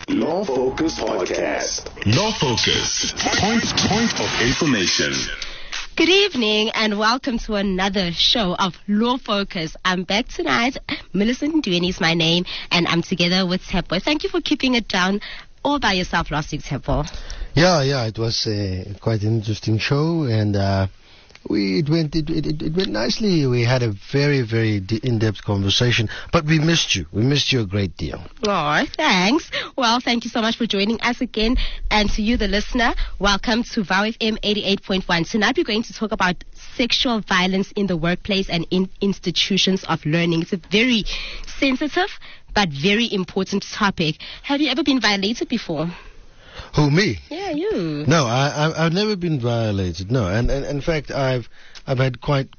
Law Focus Podcast. Law Focus. Point of information. Good evening and welcome to another show of Law Focus. I'm back tonight. Millicent Ndweni is my name and I'm together with Tsepo. Thank you for keeping it down all by yourself last week, Tsepo. Yeah, it was quite an interesting show and it went nicely. We had a very, very in-depth conversation, but we missed you. We missed you a great deal. Oh, thanks. Well, thank you so much for joining us again. And to you, the listener, welcome to VOW FM 88.1. Tonight we're going to talk about sexual violence in the workplace and in institutions of learning. It's a very sensitive but very important topic. Have you ever been violated before? Who, me? Yeah, you. No, I've never been violated. No, and in fact, I've had quite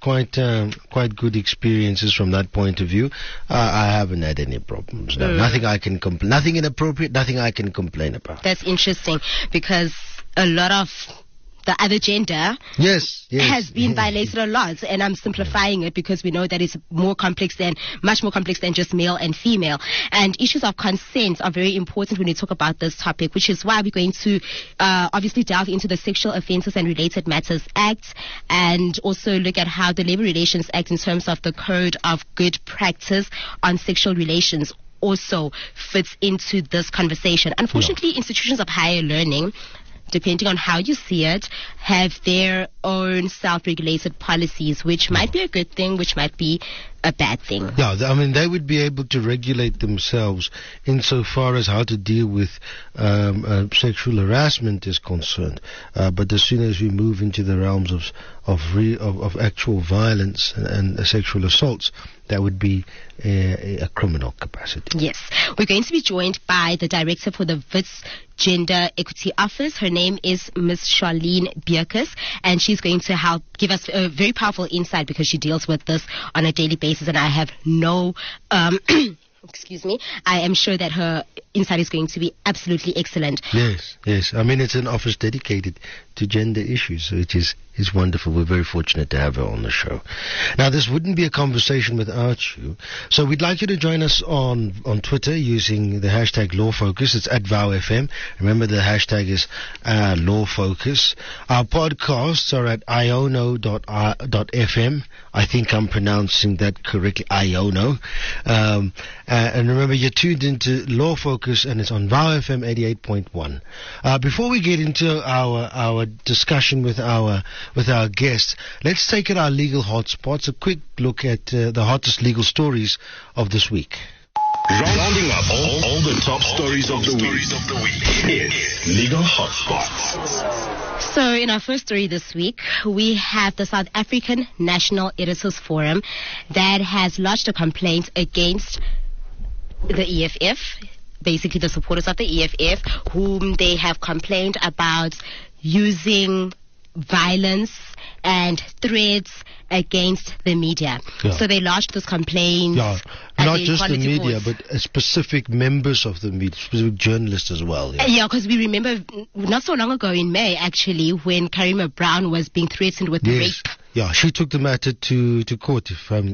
good experiences from that point of view. I haven't had any problems. No, nothing inappropriate. Nothing I can complain about. That's interesting because a lot of the other gender has been violated a lot, and I'm simplifying it because we know that it's much more complex than just male and female. And issues of consent are very important when we talk about this topic, which is why we're going to obviously delve into the Sexual Offences and Related Matters Act and also look at how the Labour Relations Act in terms of the Code of Good Practice on Sexual Relations also fits into this conversation. Unfortunately, institutions of higher learning, depending on how you see it, have their own self-regulated policies, which might be a good thing, which might be a bad thing. Yeah, I mean, they would be able to regulate themselves insofar as how to deal with sexual harassment is concerned. But as soon as we move into the realms of actual violence and sexual assaults, that would be a criminal capacity. Yes. We're going to be joined by the director for the WITS Gender Equity Office. Her name is Ms. Charlene Bierkes, and she's going to help give us a very powerful insight because she deals with this on a daily basis, and I have no excuse me, I am sure that her insight is going to be absolutely excellent. Yes. I mean, it's an office dedicated to gender issues, which is wonderful. We're very fortunate to have her on the show. Now, this wouldn't be a conversation without you. So we'd like you to join us on Twitter using the hashtag LawFocus. It's at VowFM. Remember, the hashtag is LawFocus. Our podcasts are at iono.fm. I think I'm pronouncing that correctly, Iono. And remember, you're tuned into Law Focus, and it's on VOW FM 88.1. Before we get into our discussion with our guests, let's take at our legal hotspots a quick look at the hottest legal stories of this week. Rounding up all the top stories of the week. It's Legal Hotspots. So in our first story this week, we have the South African National Editors Forum that has lodged a complaint against the EFF, basically the supporters of the EFF, whom they have complained about using violence and threats against the media. Yeah. So they lodged this complaint. Yeah, not just the media, but specific members of the media, specific journalists as well. Yeah, because we remember not so long ago in May, actually, when Karima Brown was being threatened with rape. Yeah, she took the matter to court, if I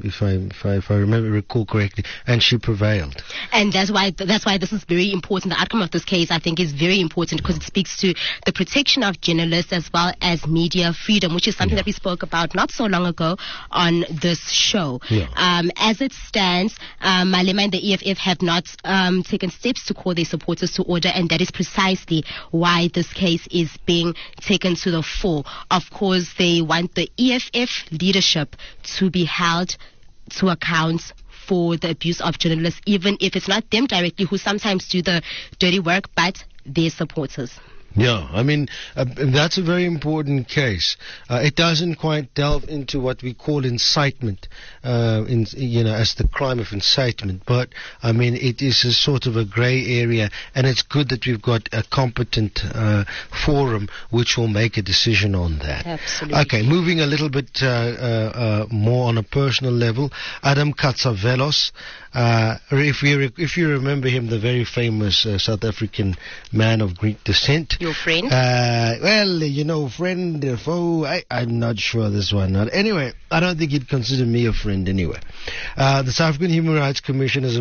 recall correctly, and she prevailed. And that's why this is very important. The outcome of this case, I think, is very important because it speaks to the protection of journalists as well as media freedom, which is something that we spoke about not so long ago on this show. Yeah. As it stands, Malema and the EFF have not taken steps to call their supporters to order, and that is precisely why this case is being taken to the fore. Of course, they want the EFF leadership to be held to account for the abuse of journalists, even if it's not them directly who sometimes do the dirty work, but their supporters. Yeah, I mean, that's a very important case. It doesn't quite delve into what we call incitement, as the crime of incitement. But, I mean, it is a sort of a grey area, and it's good that we've got a competent forum which will make a decision on that. Absolutely. Okay, moving a little bit more on a personal level, Adam Katsavelos If you remember him, the very famous South African man of Greek descent. Your friend? Friend, foe, I'm not sure this one. Anyway, I don't think he'd consider me a friend anyway. The South African Human Rights Commission has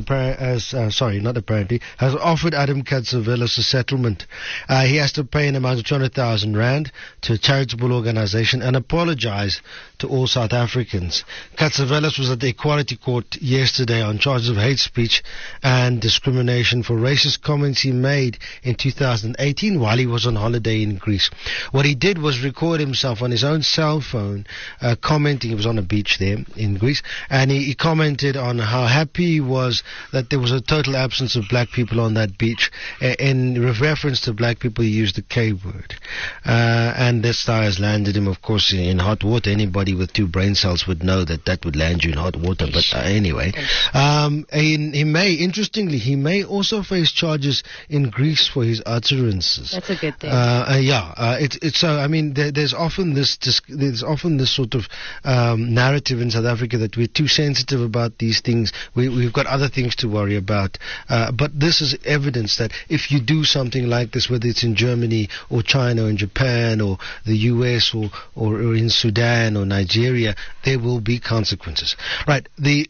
offered Adam Katsavelis a settlement. He has to pay an amount of 200,000 rand to a charitable organization and apologize to all South Africans. Katsavelis was at the Equality Court yesterday on charges of hate speech and discrimination for racist comments he made in 2018 while he was on holiday in Greece. What he did was record himself on his own cell phone commenting. He was on a beach there in Greece, and he commented on how happy he was that there was a total absence of black people on that beach. In reference to black people, he used the K word. And this has landed him, of course, in hot water. Anybody with 2 brain cells would know that would land you in hot water. But anyway, he may also face charges in Greece for his utterances. That's a good thing. There's often this sort of narrative in South Africa that we're too sensitive about these things. We've got other things to worry about. But this is evidence that if you do something like this, whether it's in Germany or China or in Japan or the US or in Sudan or Nigeria, there will be consequences. Right. The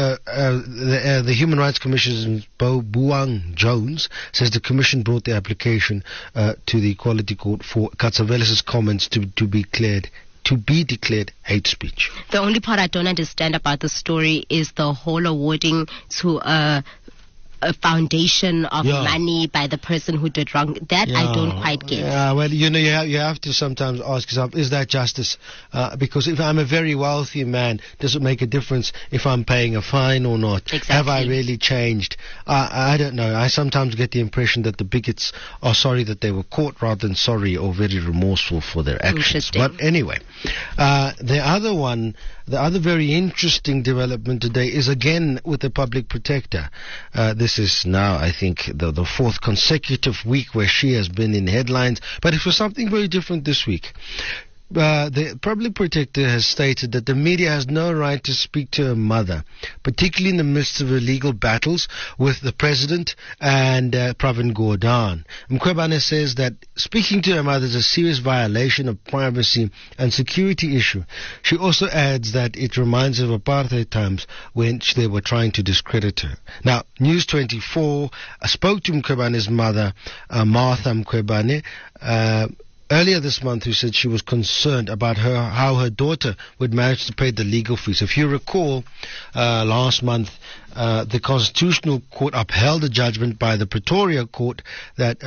Human Rights Commissioner Boang Jones says the Commission brought the application to the Equality Court for Katsavelis' comments to be declared hate speech. The only part I don't understand about the story is the whole awarding to a foundation of money by the person who did wrong. That I don't quite get. Yeah, well, you have to sometimes ask yourself, is that justice? Because if I'm a very wealthy man, does it make a difference if I'm paying a fine or not? Exactly. Have I really changed? I don't know. I sometimes get the impression that the bigots are sorry that they were caught rather than sorry or very remorseful for their actions. But anyway, the other very interesting development today is again with the public protector. This is now, I think, the 4th consecutive week where she has been in headlines, but it was something very different this week. The public protector has stated that the media has no right to speak to her mother, particularly in the midst of her legal battles with the president and Pravin Gordhan. Mkhwebane says that speaking to her mother is a serious violation of privacy and security issue. She also adds that it reminds her of apartheid times when they were trying to discredit her. Now, News 24 spoke to Mkhwebane's mother, Martha Mkhwebane, earlier this month, who said she was concerned about how her daughter would manage to pay the legal fees. If you recall, last month, the Constitutional Court upheld a judgment by the Pretoria Court that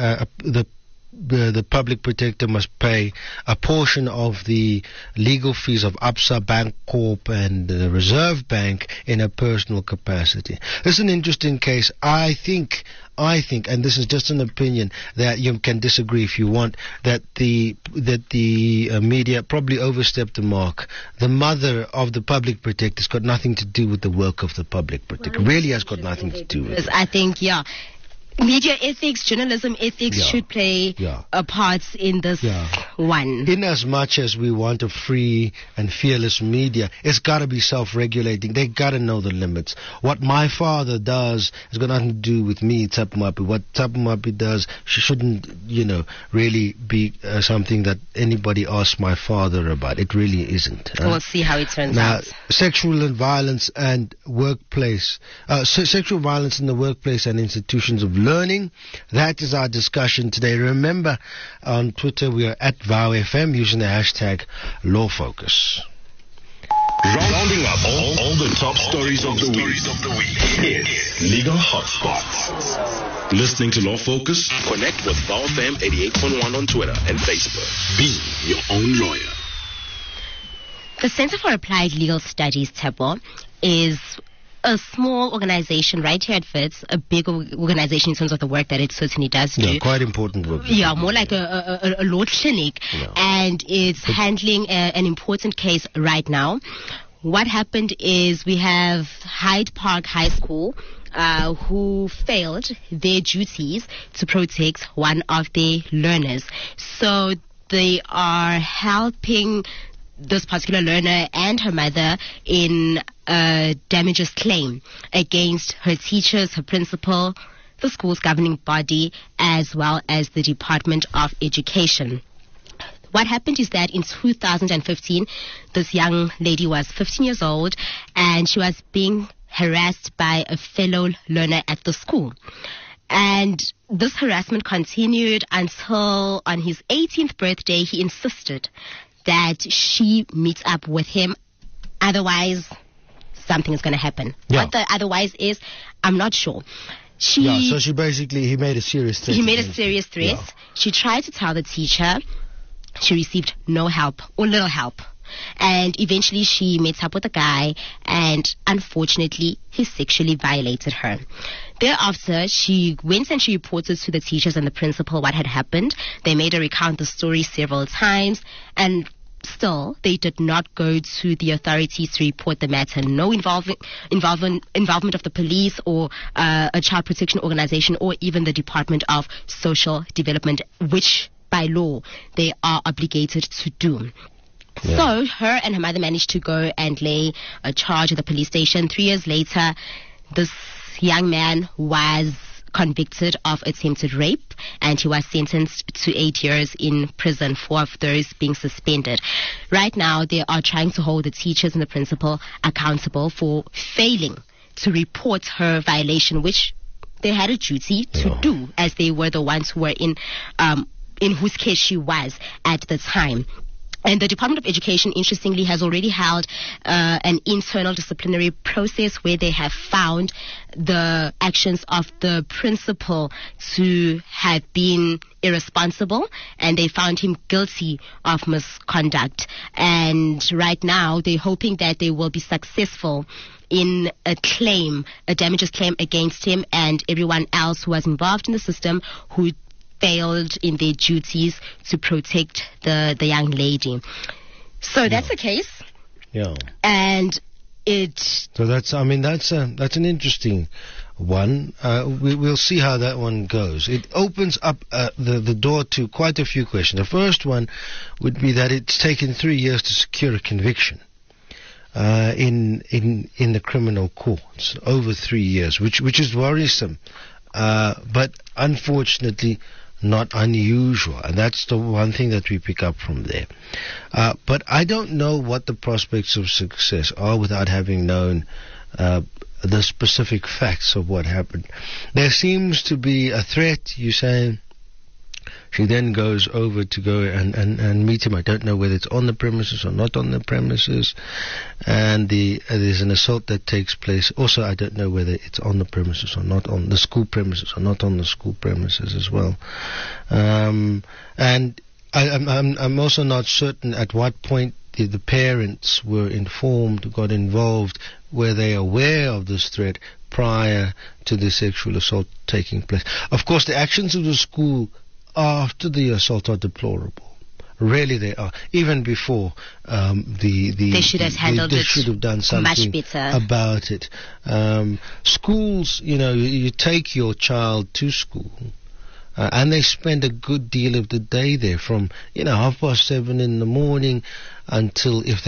the public protector must pay a portion of the legal fees of Absa Bank Corp and the Reserve Bank in a personal capacity. This is an interesting case. I think, and this is just an opinion, that you can disagree if you want, that the media probably overstepped the mark. The mother of the public protector has got nothing to do with the work of the public protector. Really has got nothing to do with it. I think, media ethics, journalism ethics should play a part in this one. In as much as we want a free and fearless media, it's got to be self-regulating. They got to know the limits. What my father does has got nothing to do with me, Tshapo Moapi. What Tshapo Moapi does shouldn't, really be something that anybody asks my father about. It really isn't. We'll see how it turns out. Sexual violence and workplace, sexual violence in the workplace and institutions of learning. That is our discussion today. Remember, on Twitter we are at VowFM using the hashtag LawFocus. Rounding up all the top stories of the week. It's Legal Hotspots. Listening to Law Focus? Connect with VowFM 88.1 on Twitter and Facebook. Be your own lawyer. The Center for Applied Legal Studies, Tshapo, is a small organization right here at Wits, a big organization in terms of the work that it certainly does do. Yeah, quite important work. Yeah, more like a law clinic. Yeah. And it's handling an important case right now. What happened is we have Hyde Park High School who failed their duties to protect one of their learners. So they are helping this particular learner and her mother in a damages claim against her teachers, her principal, the school's governing body, as well as the Department of Education. What happened is that in 2015, this young lady was 15 years old and she was being harassed by a fellow learner at the school. And this harassment continued until on his 18th birthday, he insisted that she meet up with him. Otherwise, something is going to happen. Yeah. What the otherwise is, I'm not sure. So he made a serious threat. He made a serious threat. Yeah. She tried to tell the teacher. She received no help or little help. And eventually she met up with a guy, and unfortunately he sexually violated her. Thereafter, she went and she reported to the teachers and the principal what had happened. They made her recount the story several times, and still they did not go to the authorities to report the matter. No involvement of the police or a child protection organization or even the Department of Social Development, which by law they are obligated to do. Yeah. So her and her mother managed to go and lay a charge at the police station. 3 years later, this young man was convicted of attempted rape, and he was sentenced to 8 years in prison, 4 of those being suspended. Right now, they are trying to hold the teachers and the principal accountable for failing to report her violation, which they had a duty to do, as they were the ones who were in whose case she was at the time. And the Department of Education, interestingly, has already held an internal disciplinary process where they have found the actions of the principal to have been irresponsible, and they found him guilty of misconduct. And right now, they're hoping that they will be successful in a damages claim against him and everyone else who was involved in the system who failed in their duties to protect the young lady. So that's the case. Yeah. And So that's an interesting one. We'll see how that one goes. It opens up the door to quite a few questions. The first one would be that it's taken 3 years to secure a conviction in the criminal courts, over 3 years, which is worrisome, but unfortunately not unusual, and that's the one thing that we pick up from there. But I don't know what the prospects of success are without having known the specific facts of what happened. There seems to be a threat, you say. She then goes over to go and meet him. I don't know whether it's on the premises or not on the premises. And there's an assault that takes place. Also, I don't know whether it's on the premises or not on the school premises or not on the school premises as well. And I'm also not certain at what point the parents were informed, got involved, were they aware of this threat prior to the sexual assault taking place. Of course, the actions of the school after the assault are deplorable. Really, they are. Even before they should have done something much better about it. Schools, you take your child to school, and they spend a good deal of the day there, from 7:30 in the morning until if they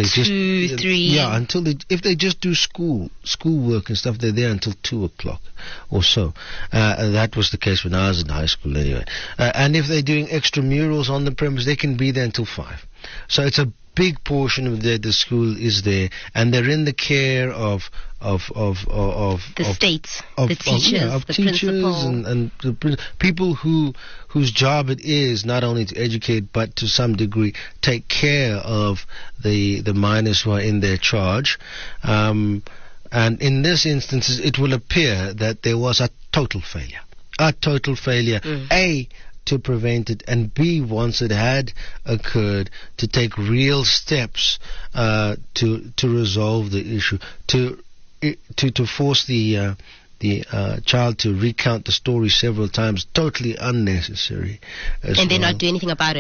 just do schoolwork and stuff, they're there until 2:00 or so. That was the case when I was in high school anyway. And if they're doing extramurals on the premise, they can be there until 5. So it's a big portion of the school is there, and they're in the care of the state, the teachers, the principal, and the people whose job it is not only to educate but to some degree take care of the minors who are in their charge. And in this instance, it will appear that there was a total failure. A, to prevent it, and B, once it had occurred, to take real steps to resolve the issue, to force the child to recount the story several times, totally unnecessary. And they not do anything about it.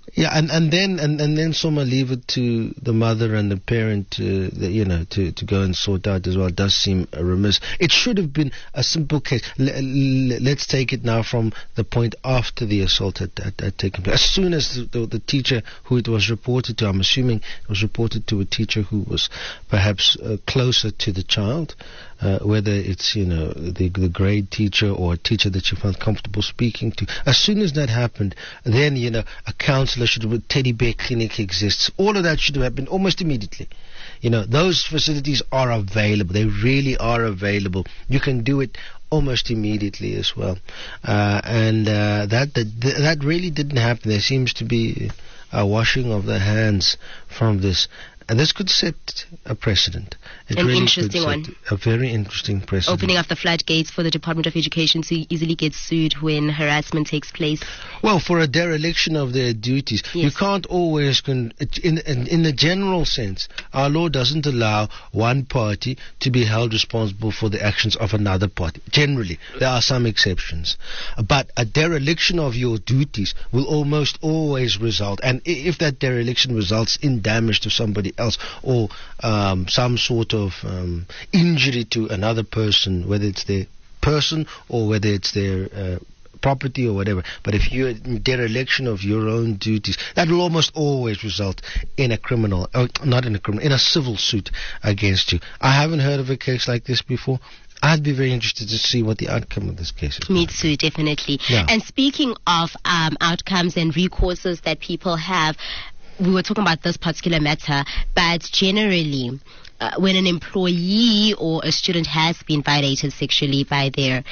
Yeah, and then Soma leave it to the mother and the parent to go and sort out as well. It does seem remiss. It should have been a simple case. Let's take it now from the point after the assault had taken place. As soon as the teacher who it was reported to, I'm assuming it was reported to a teacher who was perhaps closer to the child, whether it's the grade teacher or a teacher that she felt comfortable speaking to. As soon as that happened, then a counselor should have, teddy bear clinic exists. All of that should have happened almost immediately. Those facilities are available. They really are available. You can do it almost immediately as well. And that really didn't happen. There seems to be a washing of the hands from this. And this could set a precedent. An interesting one. A very interesting precedent. Opening up the floodgates for the Department of Education to easily get sued when harassment takes place. Well, for a dereliction of their duties, yes. You can't always, in the general sense, our law doesn't allow one party to be held responsible for the actions of another party. Generally, there are some exceptions. But a dereliction of your duties will almost always result, and if that dereliction results in damage to somebody else or some sort of injury to another person, whether it's their person or whether it's their property or whatever, but if you're in dereliction of your own duties, that will almost always result in in a civil suit against you. I haven't heard of a case like this before. I'd be very interested to see what the outcome of this case is. Me too, definitely. Yeah. And speaking of outcomes and recourses that people have, we were talking about this particular matter, but generally, when an employee or a student has been violated sexually by their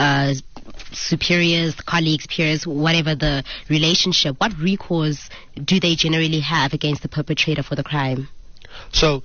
superiors, colleagues, peers, whatever the relationship, what recourse do they generally have against the perpetrator for the crime? So,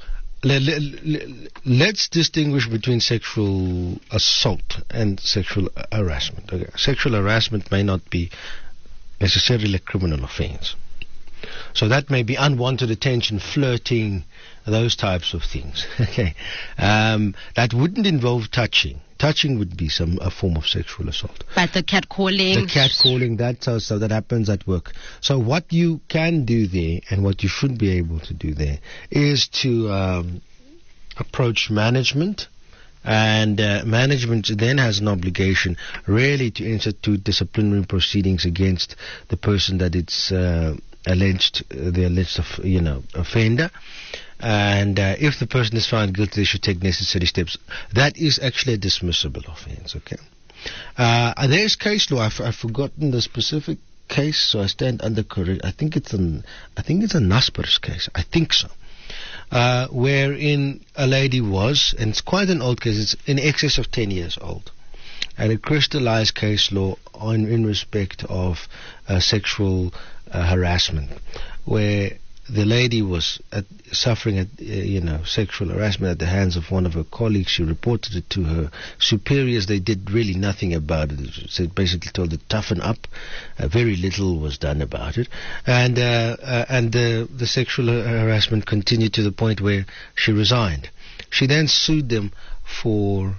let's distinguish between sexual assault and sexual harassment. Okay. Sexual harassment may not be necessarily a criminal offense. So that may be unwanted attention, flirting, those types of things. Okay, that wouldn't involve touching. Touching would be a form of sexual assault. But the catcalling, that happens at work. So what you can do there, and what you should be able to do there, is to approach management. And management then has an obligation really to institute disciplinary proceedings against the person that it's the alleged offender, and if the person is found guilty, they should take necessary steps. That is actually a dismissible offence. Okay, there is case law. I've forgotten the specific case, so I stand under correct. I think it's a Naspers case. I think so. Wherein a lady was, and it's quite an old case. It's in excess of 10 years old. And it crystallized case law in respect of sexual harassment, where the lady was suffering sexual harassment at the hands of one of her colleagues. She reported it to her superiors. They did really nothing about it. They basically told her to toughen up. Very little was done about it, and the sexual harassment continued to the point where she resigned. She then sued them for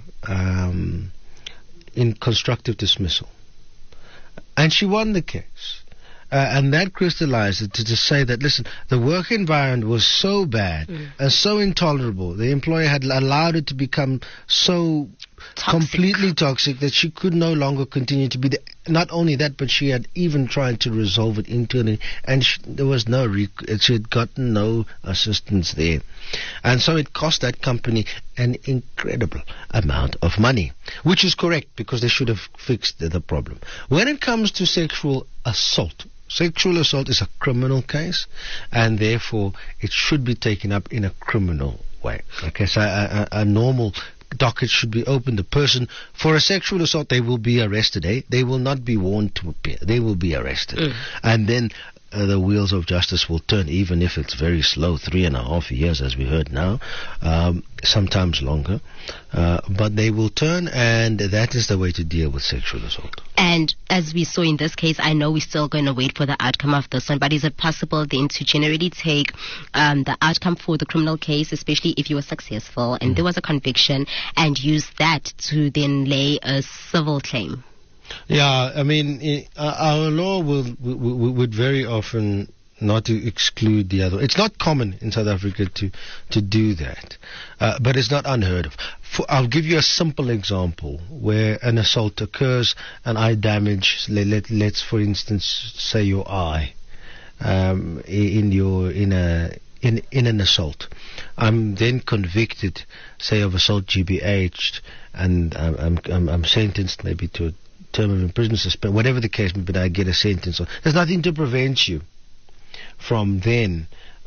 in constructive dismissal, and she won the case. And that crystallized it to say that, listen, the work environment was so bad and so intolerable. The employer had allowed it to become so completely toxic that she could no longer continue to be there. Not only that, but she had even tried to resolve it internally, and there was she had gotten no assistance there. And so it cost that company an incredible amount of money, which is correct because they should have fixed the problem. When it comes to sexual assault is a criminal case, and therefore it should be taken up in a criminal way. Okay, so a normal docket should be opened. The person for a sexual assault, they will be arrested. They will not be warned to appear. They will be arrested, and then the wheels of justice will turn, even if it's very slow, 3.5 years, as we heard now, sometimes longer. But they will turn, and that is the way to deal with sexual assault. And as we saw in this case, I know we're still going to wait for the outcome of this one, but is it possible then to generally take the outcome for the criminal case, especially if you were successful and there was a conviction, and use that to then lay a civil claim? Yeah, I mean, our law would very often not to exclude the other. It's not common in South Africa to do that, but it's not unheard of. I'll give you a simple example where an assault occurs and eye damage. Let's for instance say your eye in an assault. I'm then convicted, say, of assault GBH, and I'm sentenced maybe to a term of imprisonment, whatever the case may be, but I get a sentence. There's nothing to prevent you from then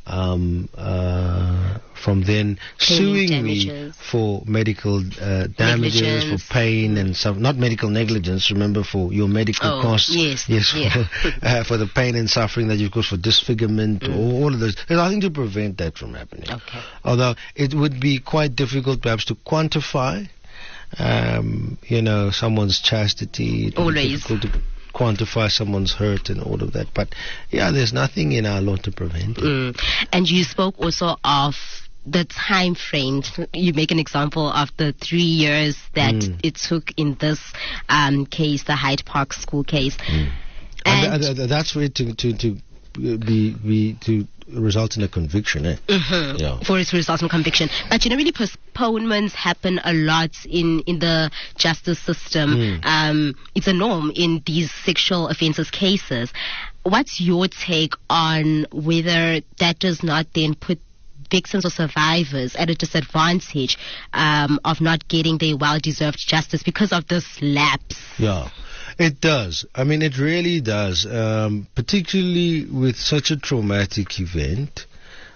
suing damages. Me for medical damages, for pain and some, not medical negligence, remember, for your medical costs. Yes. For the pain and suffering that you've caused, for disfigurement, all of those. There's nothing to prevent that from happening. Okay. Although it would be quite difficult perhaps to quantify, someone's chastity. Always. Difficult to quantify someone's hurt and all of that. But, yeah, there's nothing in our law to prevent it. And you spoke also of the time frame. You make an example of the 3 years that it took in this case, the Hyde Park school case. And that's where to result in a conviction, for its result in conviction. But really postponements happen a lot in the justice system. It's a norm in these sexual offences cases. What's your take on whether that does not then put victims or survivors at a disadvantage of not getting their well-deserved justice because of this lapse? Yeah. It does. I mean, it really does. Particularly with such a traumatic event.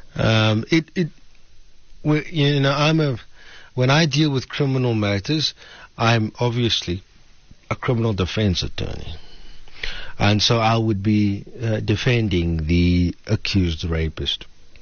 When I deal with criminal matters, I'm obviously a criminal defense attorney. And so I would be defending the accused rapist.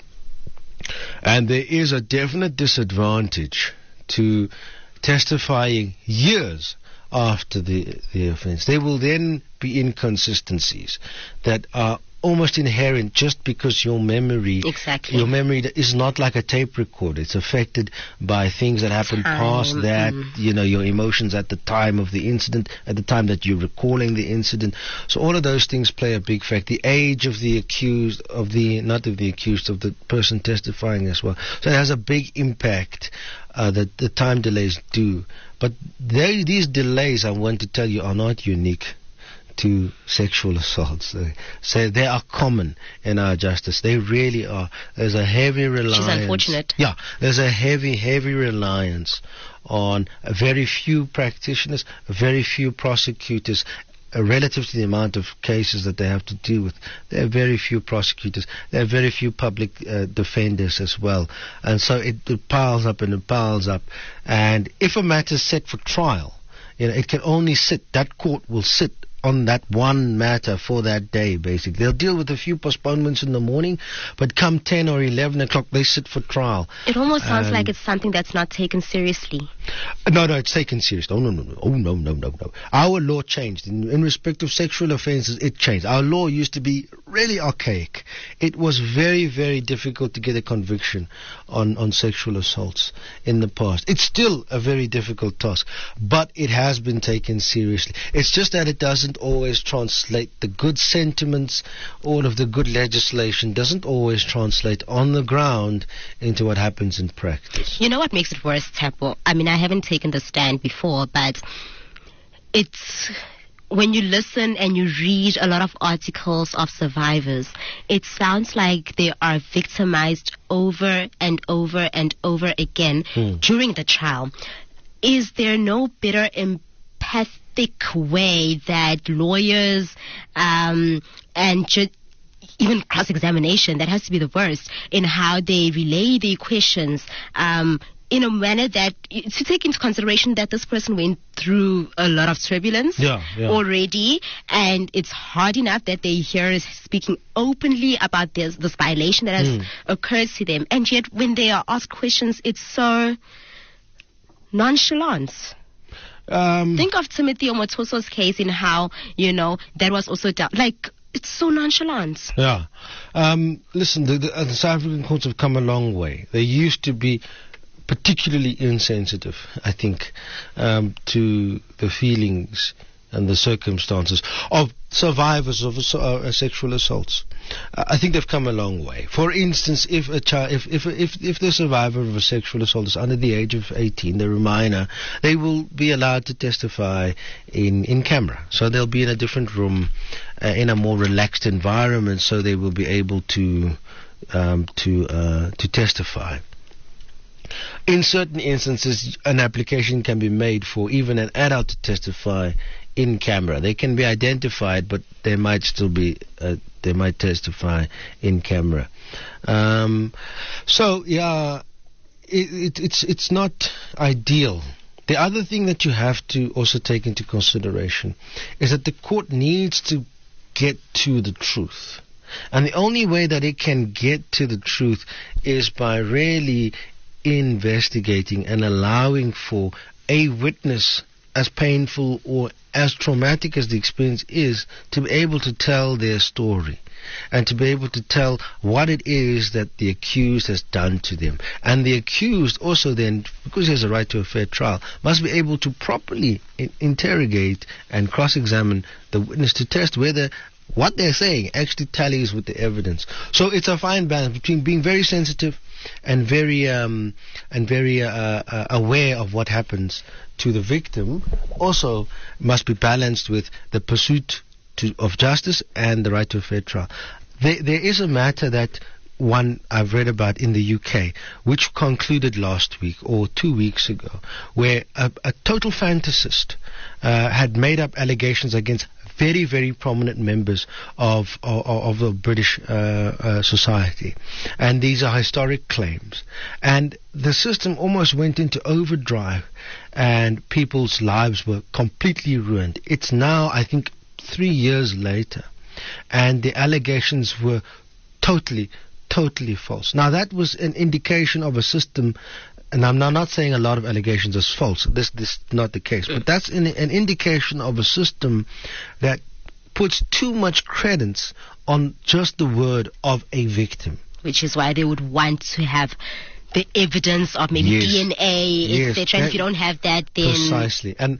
And there is a definite disadvantage to testifying years after the offense. There will then be inconsistencies that are almost inherent just because your memory is not like a tape recorder. It's affected by things that happened past that, your emotions at the time of the incident, at the time that you're recalling the incident. So all of those things play a big factor. The age of the accused, of the person testifying as well. So it has a big impact that the time delays do. But these delays, I want to tell you, are not unique to sexual assaults. So they are common in our justice. They really are. There's a heavy reliance. She's unfortunate. Yeah, there's a heavy reliance on very few practitioners, very few prosecutors. Relative to the amount of cases that they have to deal with, there are very few prosecutors, there are very few public defenders as well. And so it piles up and it piles up. And if a matter is set for trial, it can only sit, that court will sit on that one matter for that day, basically. They'll deal with a few postponements in the morning, but come 10 or 11 o'clock, they sit for trial. It almost sounds like it's something that's not taken seriously. No, it's taken seriously. No. Our law changed. In respect of sexual offences, it changed. Our law used to be really archaic. It was very, very difficult to get a conviction on sexual assaults in the past. It's still a very difficult task, but it has been taken seriously. It's just that it doesn't always translate. The good sentiments, all of the good legislation doesn't always translate on the ground into what happens in practice. You know what makes it worse, Tapo? I mean, I haven't taken the stand before, but it's when you listen and you read a lot of articles of survivors, it sounds like they are victimized over and over and over again during the trial. Is there no better empathic way that lawyers and even cross-examination, that has to be the worst, in how they relay their questions in a manner that, to take into consideration that this person went through a lot of turbulence already, and it's hard enough that they hear speaking openly about this violation that has occurred to them, and yet when they are asked questions, it's so nonchalant. Think of Timothy Omotoso's case in how, that was also done. Like, it's so nonchalant. Yeah. Listen, the South African courts have come a long way. They used to be particularly insensitive, I think, to the feelings and the circumstances of survivors of sexual assaults. I think they've come a long way. For instance, if a child, if the survivor of a sexual assault is under the age of 18, they're a minor, they will be allowed to testify in camera. So they'll be in a different room, in a more relaxed environment, so they will be able to testify. In certain instances, an application can be made for even an adult to testify in camera. They can be identified, but they might still be they might testify in camera. It's not ideal. The other thing that you have to also take into consideration is that the court needs to get to the truth. And the only way that it can get to the truth is by really investigating and allowing for a witness, as painful or as traumatic as the experience is, to be able to tell their story and to be able to tell what it is that the accused has done to them. And the accused also then, because he has a right to a fair trial, must be able to properly interrogate and cross-examine the witness to test whether what they're saying actually tallies with the evidence. So it's a fine balance between being very sensitive and very aware of what happens to the victim. Also must be balanced with the pursuit of justice and the right to a fair trial. There is a matter that I've read about in the UK, which concluded last week or 2 weeks ago, where a total fantasist had made up allegations against very, very prominent members of the British society. And these are historic claims. And the system almost went into overdrive, and people's lives were completely ruined. It's now, I think, 3 years later, and the allegations were totally false. Now, that was an indication of a system, and I'm not saying a lot of allegations are false. This is not the case. But that's an indication of a system that puts too much credence on just the word of a victim. Which is why they would want to have the evidence of maybe DNA, etc. And if you don't have that, then precisely. And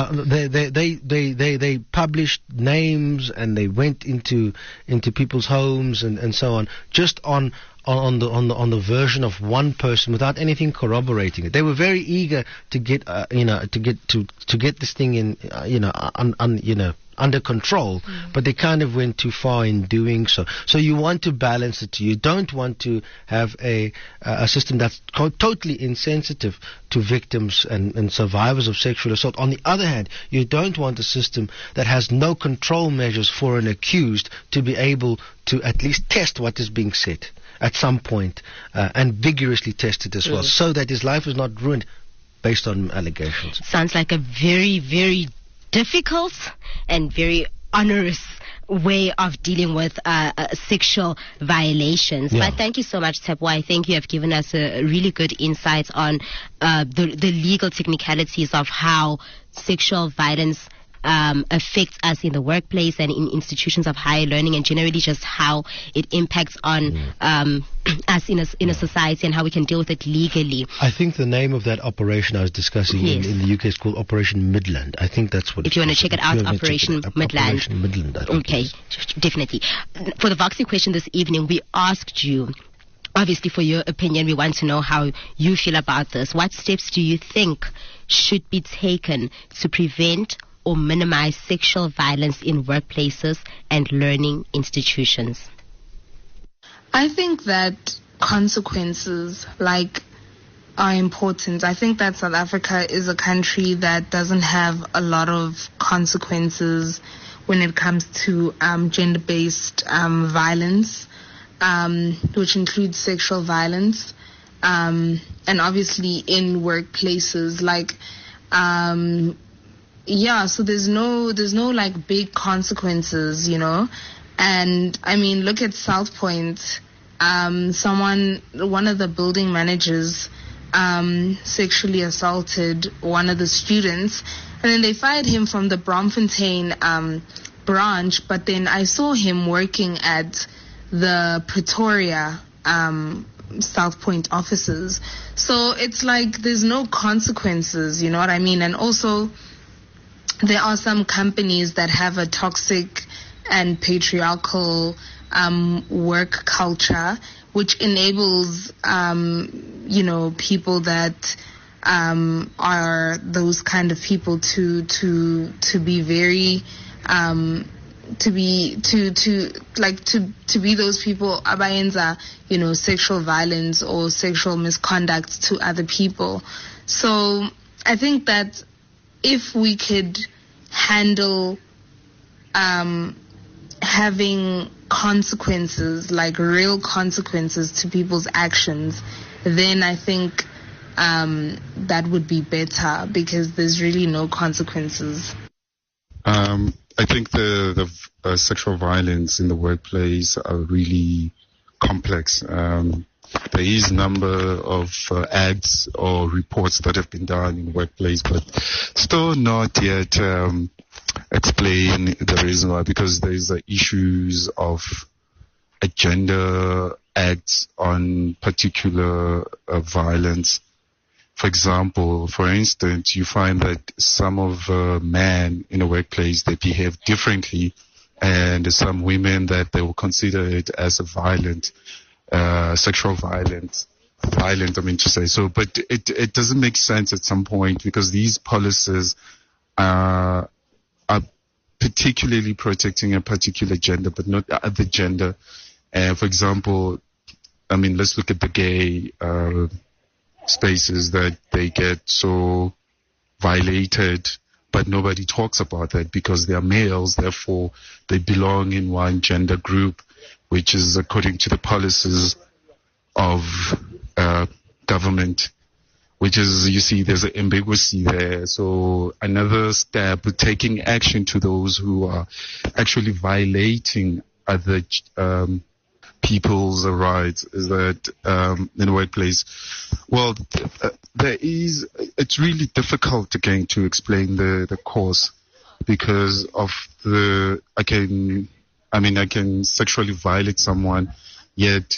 they published names, and they went into people's homes and so on, just on the version of one person without anything corroborating it. They were very eager to get this thing in under control, but they kind of went too far in doing so. So you want to balance it. You don't want to have a system that's totally insensitive to victims and survivors of sexual assault. On the other hand, you don't want a system that has no control measures for an accused to be able to at least test what is being said at some point, and vigorously test it as well, so that his life is not ruined based on allegations. Sounds like a very, very difficult and very onerous way of dealing with sexual violations. Yeah. But thank you so much, Tshepo. I think you have given us a really good insight on the legal technicalities of how sexual violence affects us in the workplace and in institutions of higher learning, and generally just how it impacts on us in a society and how we can deal with it legally. I think the name of that operation I was discussing in the UK is called Operation Midland. I think that's what if you want to check it out, Operation Midland. Operation Midland, okay, definitely. For the Voxy question this evening, we asked you, obviously for your opinion, we want to know how you feel about this. What steps do you think should be taken to prevent or minimize sexual violence in workplaces and learning institutions? I think that consequences are important. I think that South Africa is a country that doesn't have a lot of consequences when it comes to gender-based violence, which includes sexual violence, and obviously in workplaces so there's no big consequences, and I mean, look at South Point. One of the building managers sexually assaulted one of the students, and then they fired him from the Bromfontein branch, but then I saw him working at the Pretoria South Point offices. So it's like there's no consequences, you know what I mean? And also there are some companies that have a toxic and patriarchal work culture, which enables, people that are those kind of people to be very to be those people abayenza, sexual violence or sexual misconduct to other people. So I think that if we could handle having consequences, like real consequences to people's actions, then I think that would be better, because there's really no consequences. I think the sexual violence in the workplace are really complex. There is a number of acts or reports that have been done in the workplace, but still not yet explain the reason why, because there's issues of agenda acts on particular violence. For example, for instance, you find that some of men in the workplace, they behave differently, and some women that they will consider it as a violent, sexual violence. Violent, I mean to say. So, but it doesn't make sense at some point, because these policies are particularly protecting a particular gender, but not the other gender. For example, I mean, let's look at the gay spaces that they get so violated, but nobody talks about that because they are males, therefore they belong in one gender group, which is according to the policies of government, which is, you see, there's an ambiguity there. So another step, taking action to those who are actually violating other people's rights, is that in the workplace, well, it's really difficult again to explain the cause, because of I can sexually violate someone, yet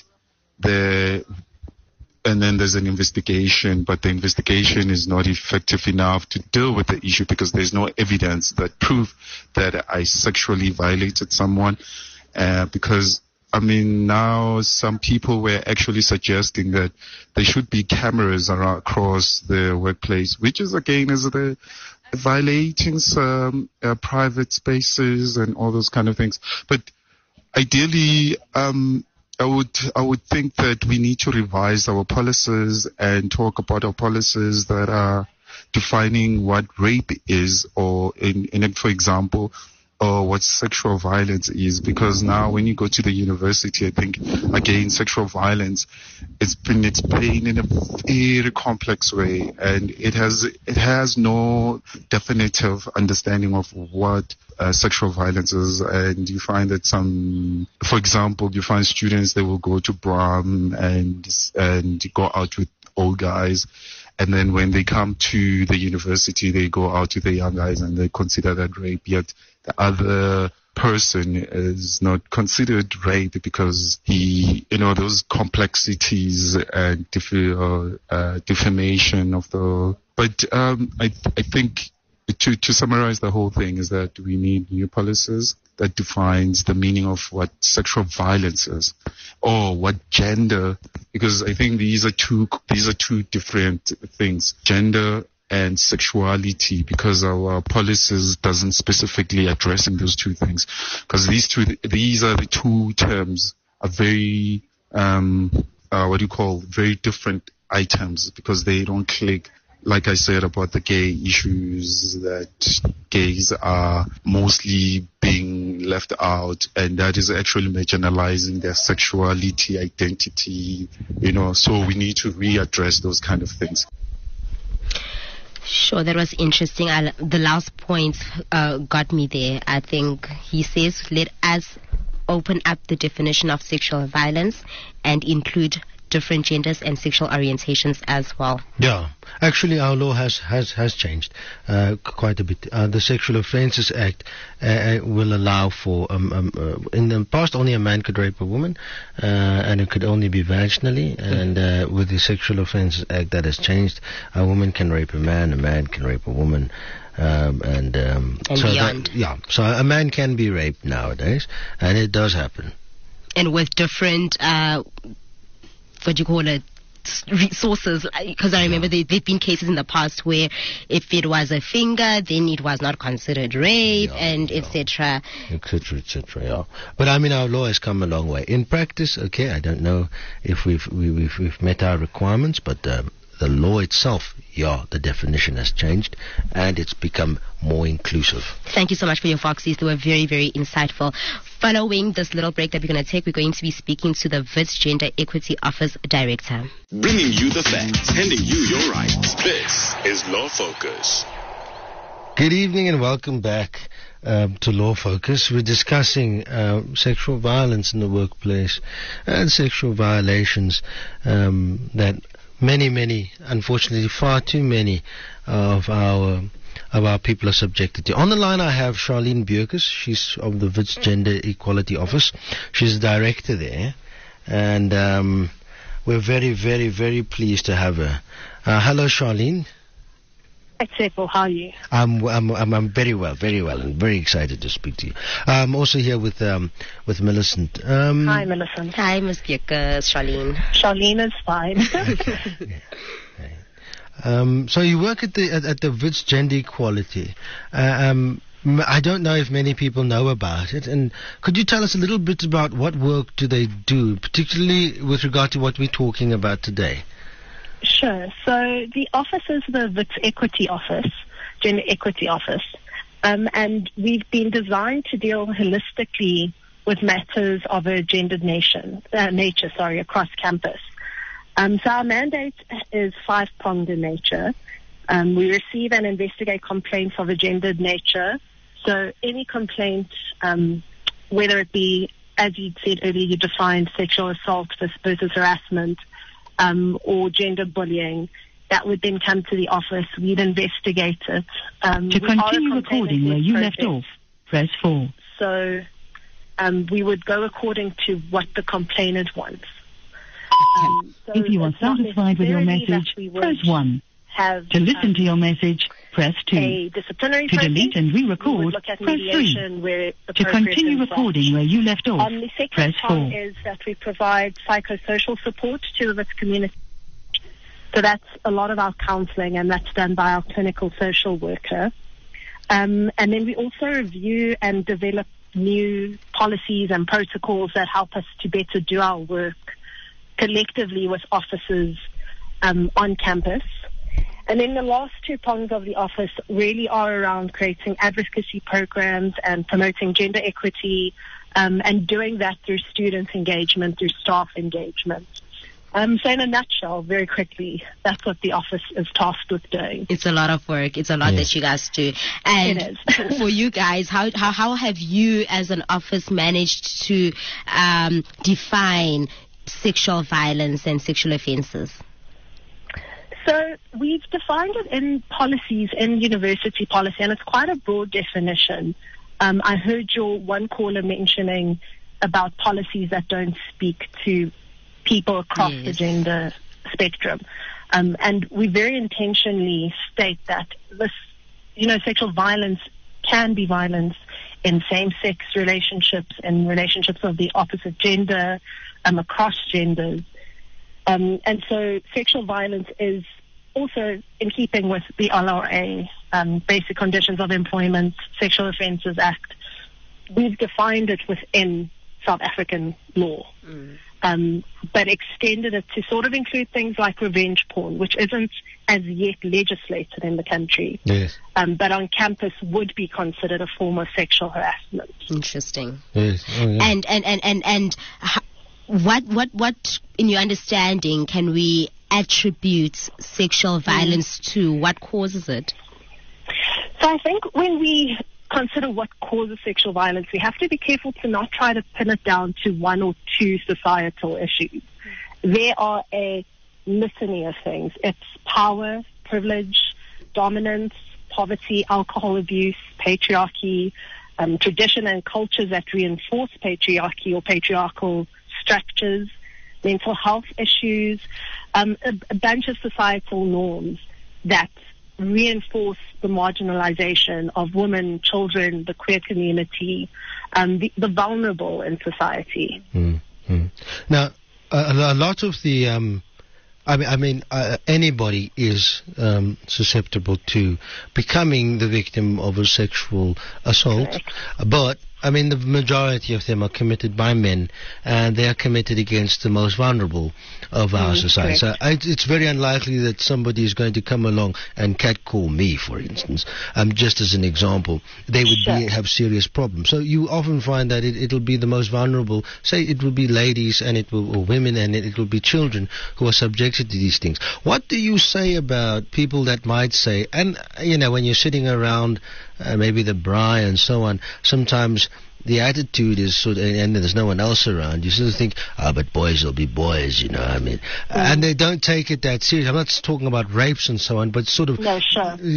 and then there's an investigation, but the investigation is not effective enough to deal with the issue, because there's no evidence that prove that I sexually violated someone, because now some people were actually suggesting that there should be cameras across the workplace, which is again is the violating some private spaces and all those kind of things. But ideally, I would think that we need to revise our policies and talk about our policies that are defining what rape is, or for example, or what sexual violence is, because now when you go to the university, I think again sexual violence it's playing in a very complex way, and it has no definitive understanding of what sexual violence is. And you find that for example, you find students, they will go to prom and go out with old guys, and then when they come to the university, they go out with the young guys and they consider that rape, yet the other person is not considered rape because those complexities and defamation of the. But I think to summarize the whole thing is that we need new policies that defines the meaning of what sexual violence is, or what gender, because I think these are two different things, gender and sexuality, because our policies doesn't specifically addressing those two things, because these are the two terms are very very different items, because they don't click. Like I said about the gay issues, that gays are mostly being left out, and that is actually marginalizing their sexuality, identity, so we need to readdress those kind of things. Sure, that was interesting. The last point got me there. I think he says, let us open up the definition of sexual violence and include different genders and sexual orientations as well. Yeah, actually our law has changed quite a bit. The Sexual Offences Act will allow for, in the past only a man could rape a woman, and it could only be vaginally, and with the Sexual Offences Act that has changed, a woman can rape a man can rape a woman. And so beyond. So a man can be raped nowadays, and it does happen. And with different, resources, because I remember there've been cases in the past where if it was a finger, then it was not considered rape, and etc. Yeah. But I mean, our law has come a long way. In practice, okay, I don't know if we've met our requirements, but the law itself, the definition has changed, and it's become more inclusive. Thank you so much for your Foxies. They were very, very insightful. Following this little break that we're going to take, we're going to be speaking to the WITS Gender Equity Office Director. Bringing you the facts, handing you your rights. This is Law Focus. Good evening and welcome back to Law Focus. We're discussing sexual violence in the workplace and sexual violations that many, unfortunately far too many of our people are subjected to. On the line I have Charlene Bierkes. She's of the WITS Gender Equality Office. She's the director there, and we're very, very, very pleased to have her. Hello, Charlene. Well, how are you? I'm very well, and very excited to speak to you. I'm also here with Millicent. Hi, Millicent. Hi, Ms. Bierkes, Charlene. Charlene is fine. So you work at the WITS Gender Equality. I don't know if many people know about it, and could you tell us a little bit about what work do they do, particularly with regard to what we're talking about today? Sure. So the office is the WITS Equity Office, Gender Equity Office, and we've been designed to deal holistically with matters of a gendered nature across campus. So our mandate is five-pronged in nature. We receive and investigate complaints of a gendered nature. So any complaint, whether it be, as you said earlier, you defined sexual assault versus harassment, or gender bullying, that would then come to the office. We'd investigate it. To continue recording where you left off, press 4. So we would go according to what the complainant wants. If you are satisfied with your message, press 1. To listen to your message, press 2. A disciplinary to delete and re-record, press 3. To continue recording where you left off, the second press 4. is that we provide psychosocial support to the WITS community. So that's a lot of our counseling, and that's done by our clinical social worker. And then we also review and develop new policies and protocols that help us to better do our work collectively with officers on campus. And then the last two prongs of the office really are around creating advocacy programs and promoting gender equity, and doing that through student engagement, through staff engagement. So in a nutshell, very quickly, that's what the office is tasked with doing. It's a lot of work. It's a lot that you guys do. And it is. For you guys, how have you as an office managed to define sexual violence and sexual offences? So we've defined it in policies, in university policy, and it's quite a broad definition. I heard your one caller mentioning about policies that don't speak to people across the gender spectrum. And we very intentionally state that this, sexual violence can be violence in same-sex relationships, in relationships of the opposite gender, across genders. And so sexual violence is also in keeping with the LRA, Basic Conditions of Employment, Sexual Offences Act. We've defined it within South African law, but extended it to sort of include things like revenge porn, which isn't as yet legislated in the country, but on campus would be considered a form of sexual harassment. Interesting. Yes. Oh, yeah. And what in your understanding can we attribute sexual violence to? What causes it? So I think when we consider what causes sexual violence, we have to be careful to not try to pin it down to one or two societal issues. there are a litany of things. It's power, privilege, dominance, poverty, alcohol abuse, patriarchy, tradition and cultures that reinforce patriarchy or patriarchal structures, mental health issues, a bunch of societal norms that reinforce the marginalization of women, children, the queer community, the vulnerable in society. Mm-hmm. Now, a lot of the anybody is susceptible to becoming the victim of a sexual assault. Correct. But, the majority of them are committed by men, and they are committed against the most vulnerable of our society. So it's very unlikely that somebody is going to come along and catcall me, for instance, just as an example. They would have serious problems. So you often find that it'll be the most vulnerable, say it will be ladies or women, and it will be children who are subjected to these things. What do you say about people that might say, and when you're sitting around maybe the braai and so on, sometimes the attitude is and there's no one else around, you sort of think, but boys will be boys, and they don't take it that serious. I'm not talking about rapes and so on, but sort of, that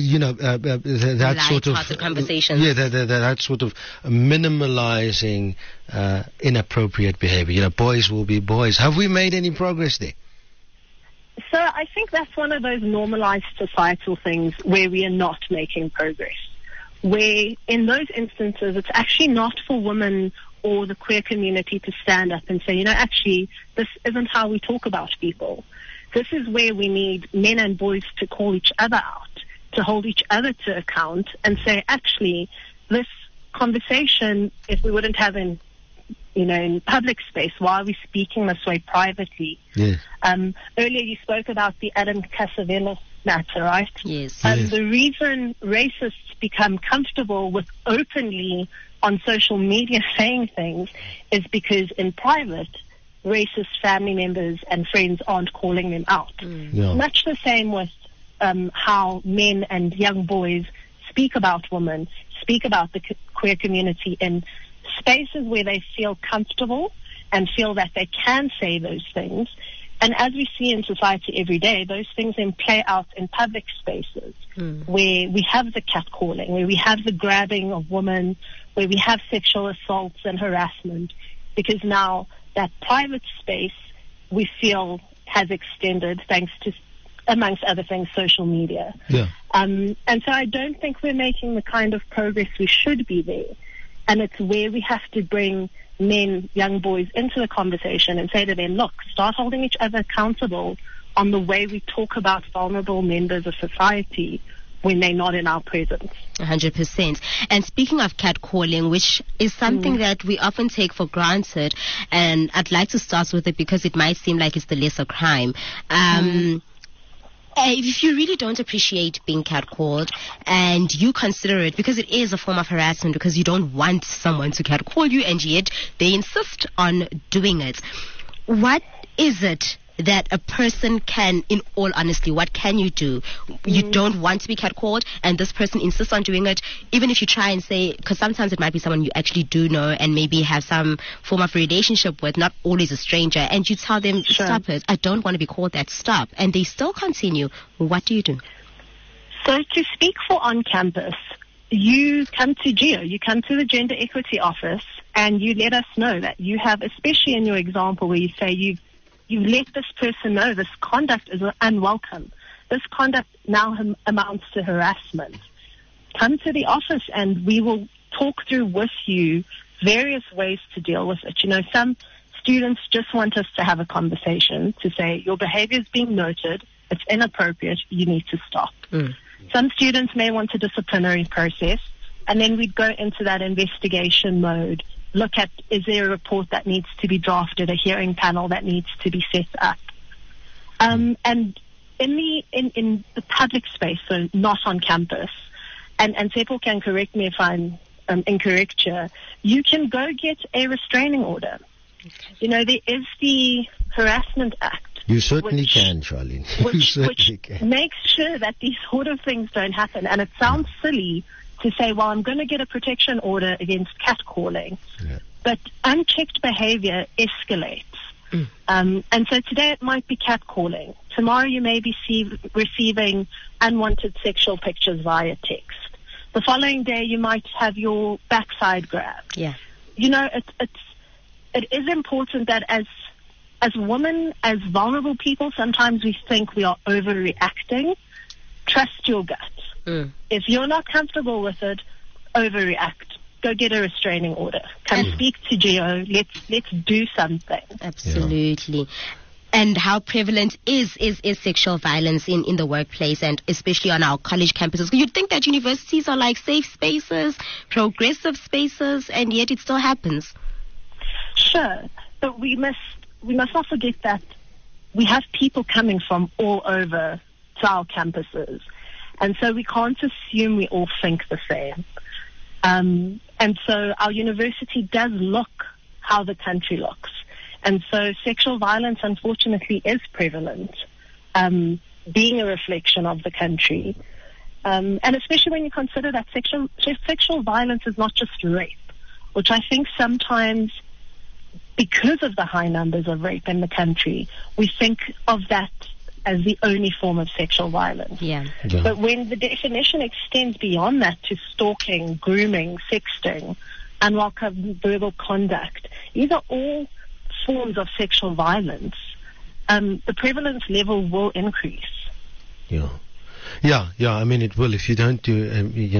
sort of conversation. Yeah, that sort of minimalizing inappropriate behavior. Boys will be boys. Have we made any progress there? So I think that's one of those normalized societal things where we are not making progress. Where in those instances, it's actually not for women or the queer community to stand up and say, actually, this isn't how we talk about people. This is where we need men and boys to call each other out, to hold each other to account and say, actually, this conversation, if we wouldn't have in public space, why are we speaking this way privately? Yes. Earlier you spoke about the Adam Casavelis matter, right? Yes. The reason racists become comfortable with openly on social media saying things is because in private, racist family members and friends aren't calling them out. Yeah. Much the same with how men and young boys speak about women, speak about the queer community in spaces where they feel comfortable and feel that they can say those things. And as we see in society every day, those things then play out in public spaces where we have the catcalling, where we have the grabbing of women, where we have sexual assaults and harassment, because now that private space we feel has extended thanks to, amongst other things, social media. Yeah. And so I don't think we're making the kind of progress we should be there. And it's where we have to bring men, young boys, into the conversation and say to them, look, start holding each other accountable on the way we talk about vulnerable members of society when they're not in our presence. 100%. And speaking of catcalling, which is something that we often take for granted, and I'd like to start with it because it might seem like it's the lesser crime. If you really don't appreciate being catcalled and you consider it, because it is a form of harassment, because you don't want someone to catcall you and yet they insist on doing it, what is it that a person can, in all honesty, what can you do? You don't want to be catcalled and this person insists on doing it, even if you try and say, because sometimes it might be someone you actually do know and maybe have some form of relationship with, not always a stranger, and you tell them, stop it, I don't want to be called that, stop, and they still continue. What do you do? So to speak for on campus, you come to GEO, you come to the Gender Equity Office, and you let us know that you have, especially in your example where you say you've let this person know this conduct is unwelcome. This conduct now amounts to harassment. Come to the office and we will talk through with you various ways to deal with it. Some students just want us to have a conversation to say, your behavior is being noted, it's inappropriate, you need to stop. Some students may want a disciplinary process, and then we'd go into that investigation mode. Look at, is there a report that needs to be drafted, a hearing panel that needs to be set up? And in the public space, so not on campus, and Seppel can correct me if I'm incorrect here, you can go get a restraining order. There is the Harassment Act. You certainly can, Charlene. Which makes sure that these sort of things don't happen. And it sounds silly to say, well, I'm going to get a protection order against catcalling. Yeah. But unchecked behavior escalates. And so today it might be catcalling. Tomorrow you may be receiving unwanted sexual pictures via text. The following day you might have your backside grabbed. Yeah. You know, it is important that as women, as vulnerable people, sometimes we think we are overreacting. Trust your gut. If you're not comfortable with it, overreact. Go get a restraining order. Come speak to Geo. Let's do something. Absolutely. Yeah. And how prevalent is sexual violence in the workplace, and especially on our college campuses? You'd think that universities are like safe spaces, progressive spaces, and yet it still happens. Sure, but we must not forget that we have people coming from all over to our campuses, and so we can't assume we all think the same. And so our university does look how the country looks. And so sexual violence, unfortunately, is prevalent, being a reflection of the country. And especially when you consider that sexual violence is not just rape, which I think sometimes, because of the high numbers of rape in the country, we think of that as the only form of sexual violence. Yeah. But when the definition extends beyond that to stalking, grooming, sexting, unwelcome verbal conduct, these are all forms of sexual violence. The prevalence level will increase. Yeah. I mean, it will if you don't do,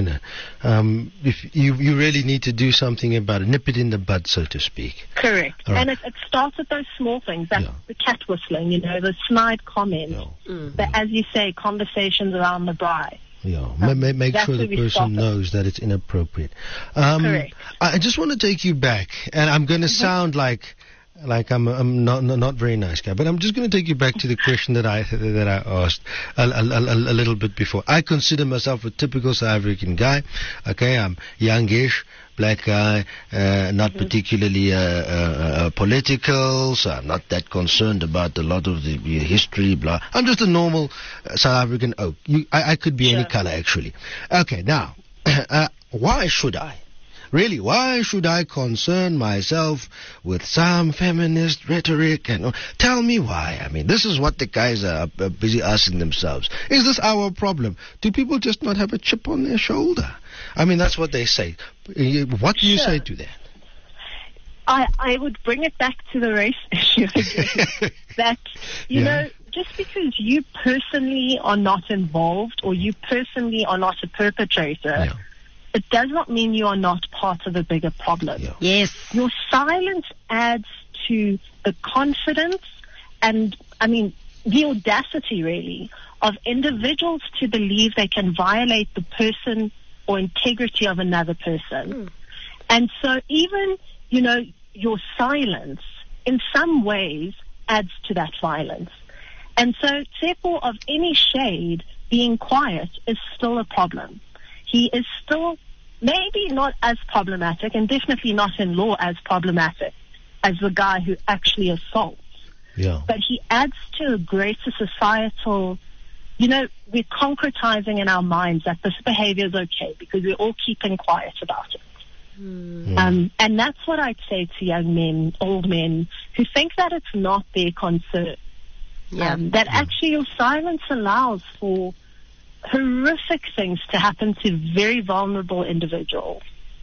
if you really need to do something about it, nip it in the bud, so to speak. Correct. Right. And it starts with those small things, the cat whistling, the snide comments, as you say, conversations around the braai. Yeah, make sure the person knows that it's inappropriate. Correct. I just want to take you back, and I'm going to sound like I'm not very nice guy, but I'm just going to take you back to the question that I asked a little bit before. I consider myself a typical South African guy. Okay, I'm youngish, black guy, not particularly political, so I'm not that concerned about a lot of the history, blah. I'm just a normal South African oak. I could be any color, actually. Okay, now, why should I? Really, why should I concern myself with some feminist rhetoric? And tell me why. I mean, this is what the guys are busy asking themselves. Is this our problem? Do people just not have a chip on their shoulder? I mean, that's what they say. What do you say to that? I would bring it back to the race issue again. That, you know, just because you personally are not involved or you personally are not a perpetrator, it does not mean you are not part of a bigger problem. Yes. Your silence adds to the confidence and, the audacity, really, of individuals to believe they can violate the person or integrity of another person. And so even, your silence in some ways adds to that violence. And so therefore of any shade, being quiet is still a problem. He is still maybe not as problematic and definitely not in law as problematic as the guy who actually assaults. But he adds to a greater societal, we're concretizing in our minds that this behavior is okay because we're all keeping quiet about it. And that's what I'd say to young men, old men, who think that it's not their concern. That actually your silence allows for horrific things to happen to very vulnerable individuals.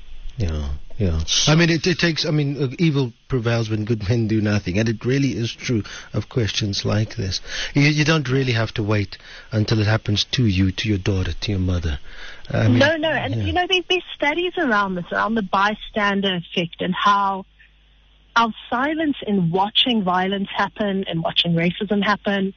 I mean, it takes, evil prevails when good men do nothing. And it really is true of questions like this. You don't really have to wait until it happens to you, to your daughter, to your mother. No. And, there's studies around this, around the bystander effect and how our silence in watching violence happen and watching racism happen,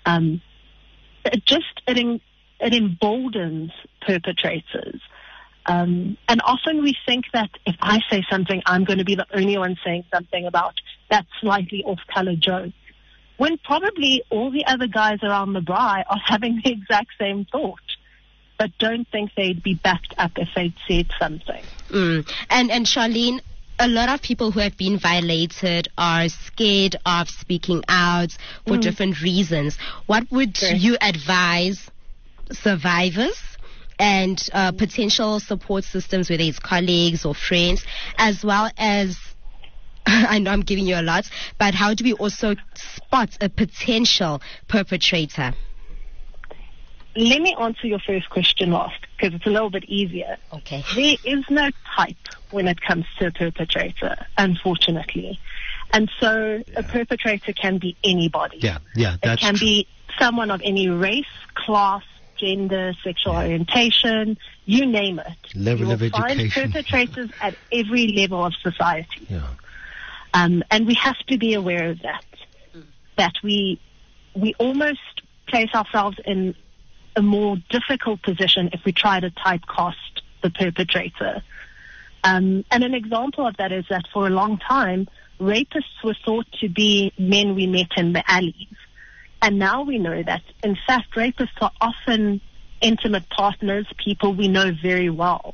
it emboldens perpetrators. And often we think that if I say something, I'm going to be the only one saying something about that slightly off-color joke, when probably all the other guys around the braai are having the exact same thought, but don't think they'd be backed up if they'd said something. And Charlene, a lot of people who have been violated are scared of speaking out for different reasons. What would you advise survivors and potential support systems, whether it's colleagues or friends, as well as I know I'm giving you a lot, but how do we also spot a potential perpetrator? Let me answer your first question last, because it's a little bit easier. Okay. There is no type when it comes to a perpetrator, unfortunately. And so a perpetrator can be anybody. It can be someone of any race, class, gender, sexual orientation, you name it. Level of education. You will find perpetrators at every level of society. Yeah. And we have to be aware of that we almost place ourselves in a more difficult position if we try to typecast the perpetrator. And an example of that is that for a long time, rapists were thought to be men we met in the alleys. And now we know that, in fact, rapists are often intimate partners, people we know very well.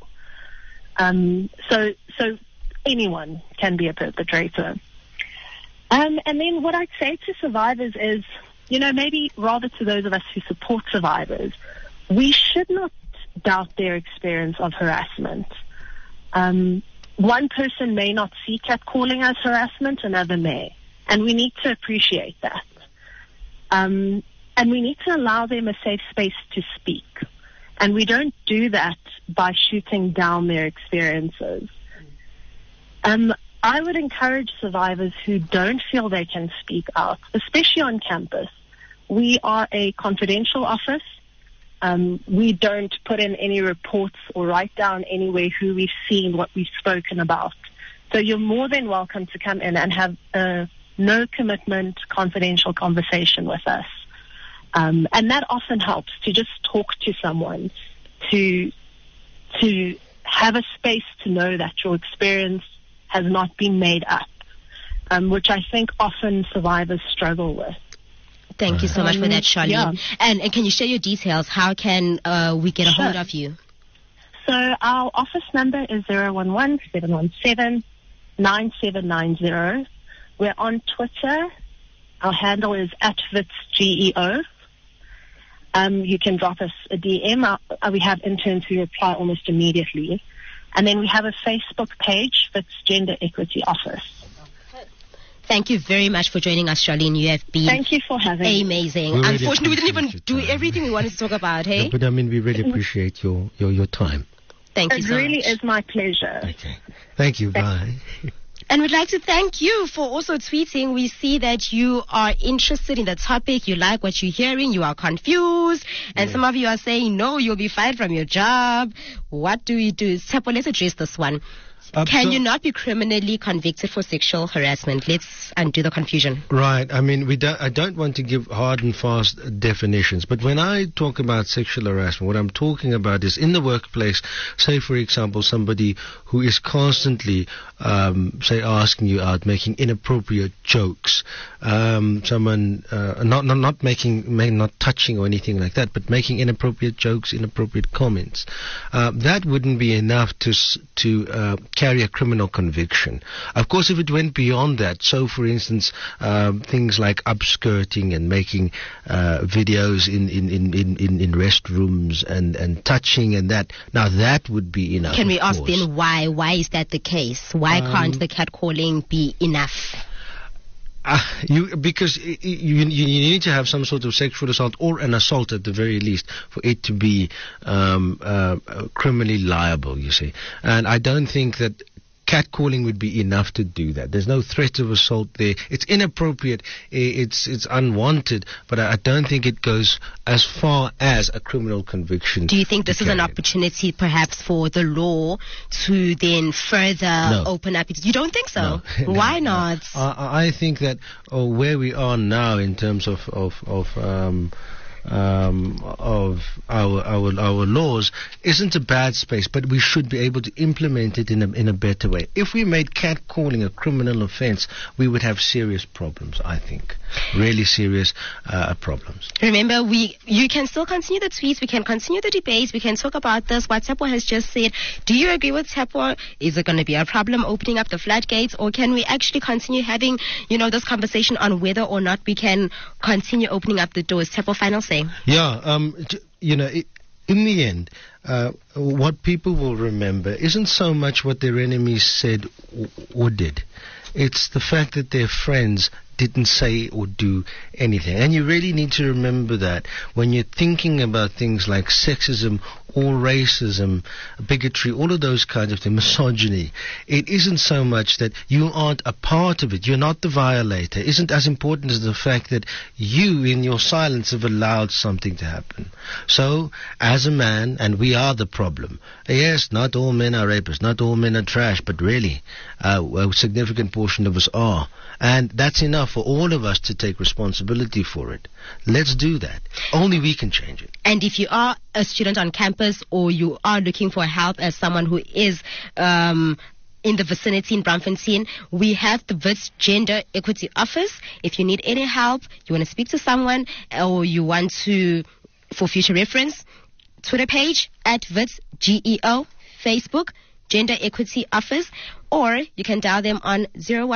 So anyone can be a perpetrator. And then what I'd say to survivors is, maybe rather to those of us who support survivors, we should not doubt their experience of harassment. One person may not see catcalling as harassment, another may. And we need to appreciate that. And we need to allow them a safe space to speak. And we don't do that by shooting down their experiences. I would encourage survivors who don't feel they can speak out, especially on campus. We are a confidential office. We don't put in any reports or write down anywhere who we've seen, what we've spoken about. So you're more than welcome to come in and have a no commitment, confidential conversation with us. And that often helps to just talk to someone, to have a space to know that your experience has not been made up, which I think often survivors struggle with. Thank you so much for that, Charlene. Yeah. And can you share your details? How can we get a hold of you? So our office number is 011-717-9790. We're on Twitter. Our handle is @VitsGEO. You can drop us a DM. We have interns who reply almost immediately. And then we have a Facebook page, Vits Gender Equity Office. Thank you very much for joining us, Charlene. You have been Thank you for having me. Amazing. Unfortunately, we didn't even do everything we wanted to talk about, hey? No, but we really appreciate your time. Thank you so much. It really is my pleasure. Okay. Thank you. Bye. And we'd like to thank you for also tweeting. We see that you are interested in the topic. You like what you're hearing. You are confused. And some of you are saying, no, you'll be fired from your job. What do we do? Tsepo, let's address this one. Can you not be criminally convicted for sexual harassment? Let's undo the confusion. Right. I don't want to give hard and fast definitions, but when I talk about sexual harassment, what I'm talking about is in the workplace, say, for example, somebody who is constantly, say, asking you out, making inappropriate jokes, someone, not touching or anything like that, but making inappropriate jokes, inappropriate comments. That wouldn't be enough to carry a criminal conviction. Of course, if it went beyond that, so for instance, things like upskirting and making videos in restrooms and touching and that, now that would be enough. Can we ask then why? Why is that the case? Why can't the catcalling be enough? Because you need to have some sort of sexual assault or an assault at the very least for it to be criminally liable, you see. And I don't think that catcalling would be enough to do that. There's no threat of assault there. It's inappropriate. It's unwanted. But I don't think it goes as far as a criminal conviction. Do you think this is an opportunity perhaps for the law to then further open up? You don't think so? No. Why not? I think that where we are now in terms of our laws isn't a bad space, but we should be able to implement it in a better way. If we made catcalling a criminal offense, we would have serious problems, I think. Really serious problems. Remember, you can still continue the tweets, we can continue the debates, we can talk about this. What Tsepo has just said, do you agree with Tsepo? Is it going to be a problem opening up the floodgates, or can we actually continue having, this conversation on whether or not we can continue opening up the doors? Tsepo, final say. Yeah, in the end, what people will remember isn't so much what their enemies said or did. It's the fact that their friends didn't say or do anything. And you really need to remember that when you're thinking about things like sexism or racism, bigotry, all of those kinds of things, misogyny, it isn't so much that you aren't a part of it. You're not the violator. It isn't as important as the fact that you, in your silence, have allowed something to happen. So, as a man, and we are the problem. Yes, not all men are rapists, not all men are trash, but really, a significant portion of us are. And that's enough for all of us to take responsibility for it. Let's do that. Only we can change it. And if you are a student on campus or you are looking for help as someone who is in the vicinity in Braamfontein, we have the WITS Gender Equity Office. If you need any help, you want to speak to someone, or you want to, for future reference, Twitter page at WITS GEO, Facebook, Gender Equity Office, or you can dial them on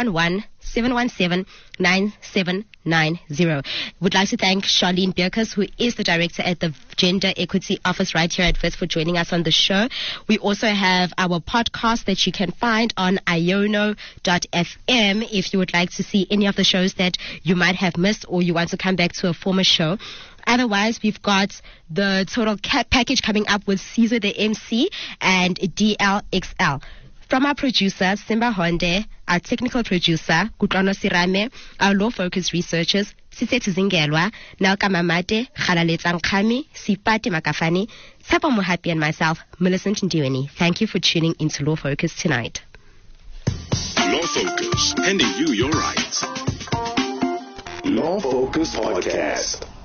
011-717-9790. Would like to thank Charlene Bierkes, who is the director at the Gender Equity Office right here at WITS, for joining us on the show. We also have our podcast that you can find on iono.fm if you would like to see any of the shows that you might have missed or you want to come back to a former show. Otherwise, we've got the total package coming up with Caesar the MC and DLXL. From our producer, Simba Honde, our technical producer, Kutlwano Sirame, our law focus researchers, Sisethu Zingelwa, Nelka Mamate, Khalaletsang Khami, Sipati Makafani, Tshepo Mohapi, and myself, Millicent Ndiweni. Thank you for tuning into Law Focus tonight. Law Focus, handing you your rights. Law Focus Podcast.